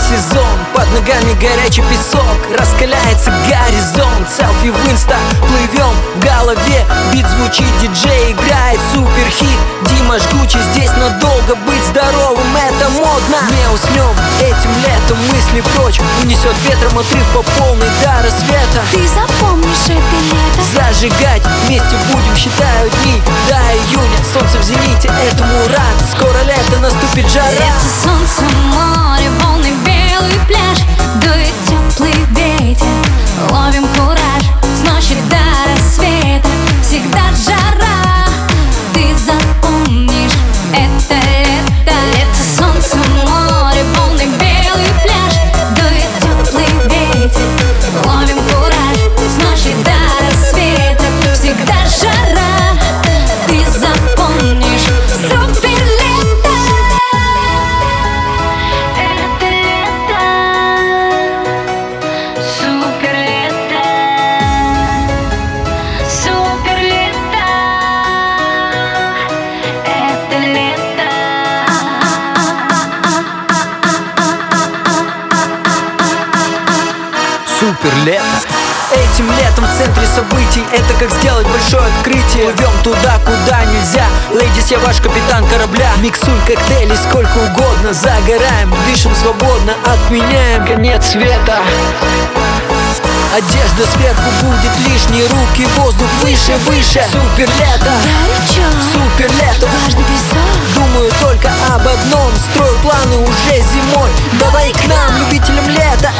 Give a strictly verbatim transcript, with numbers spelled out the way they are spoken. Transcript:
сезон, под ногами горячий песок, раскаляется горизонт. Селфи в инста, плывем в голове, бит звучит, диджей играет суперхит. Дима жгучий, здесь надолго, быть здоровым это модно. Не уснем этим летом, мысли прочь унесет ветром, отрыв по полной до рассвета. Ты запомнишь это лето, Зажигать вместе будем, считаю дни до июня. Солнце в зените, этому рад, скоро лето, наступит жара. это солнце, море, волны, белый пляж, дует теплый ветер, ловим кураж, с ночи до рассвета, всегда жара. Ты запомнишь это лето, лето, солнце, море, волны, белый пляж, дует теплый ветер, ловим кураж, с ночи до рассвета, всегда жара. Ты запомнишь супер лето. Это лето, супер лето, супер лето. Это лето. Супер лето. Этим летом в центре событий, это как сделать большое открытие. Плывем туда, куда нельзя. Лейдис, я ваш капитан корабля. Миксуй коктейли сколько угодно, загораем, дышим свободно, отменяем конец света. Одежда сверху будет лишней, руки, воздух выше, выше. Супер лето, Горячо, супер лето. влажный песок, Думаю только об одном, строю планы уже зимой. Давай к нам, любителям лета,